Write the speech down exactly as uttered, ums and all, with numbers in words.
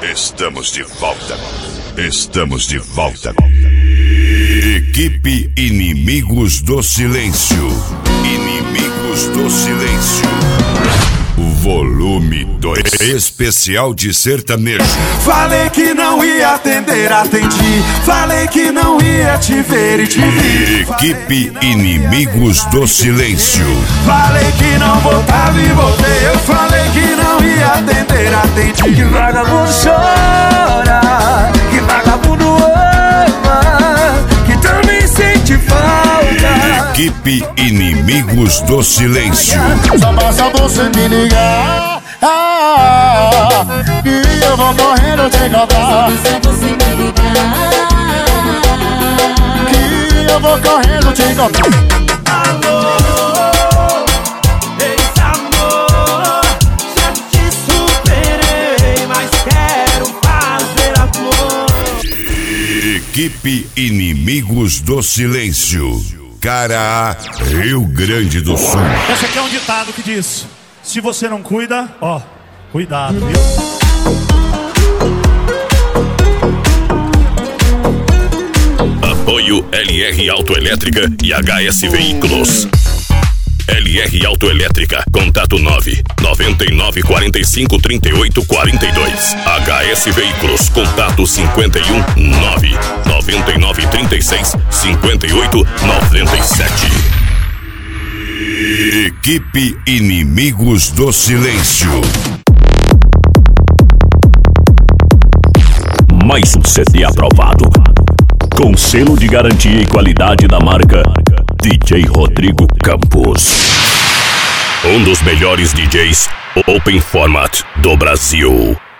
Estamos de volta. Estamos de volta. Equipe Inimigos do Silêncio. Inimigos do Silêncio. Volume dois. Especial de sertanejo. Falei que não ia atender, atendi. Falei que não ia te ver e te vi. Equipe Inimigos do Silêncio. Falei que não voltava e voltei. Eu falei que não ia atender, atendi. Que vagabundo chora, que vagabundo ama, que também sente falta. Equipe Inimigos do Silêncio. Só basta você me ligar, ah, e eu vou correndo te encontrar. Só basta você me ligar, Que eu vou correndo te encontrar. Alô, ex-amor, já te superei, mas quero fazer amor. Equipe Inimigos do Silêncio. Cara, Rio Grande do Sul. Esse aqui é um ditado que diz: se você não cuida, ó, cuidado, viu? Apoio L R Autoelétrica e H S Veículos. L R Autoelétrica, contato nove nove nove quatro cinco três oito quatro dois. H S Veículos, contato cinco um nove nove nove três seis cinco oito nove sete. Equipe Inimigos do Silêncio. Mais um C D aprovado, com selo de garantia e qualidade da marca D J Rodrigo Campos. Um dos melhores D Js Open Format do Brasil.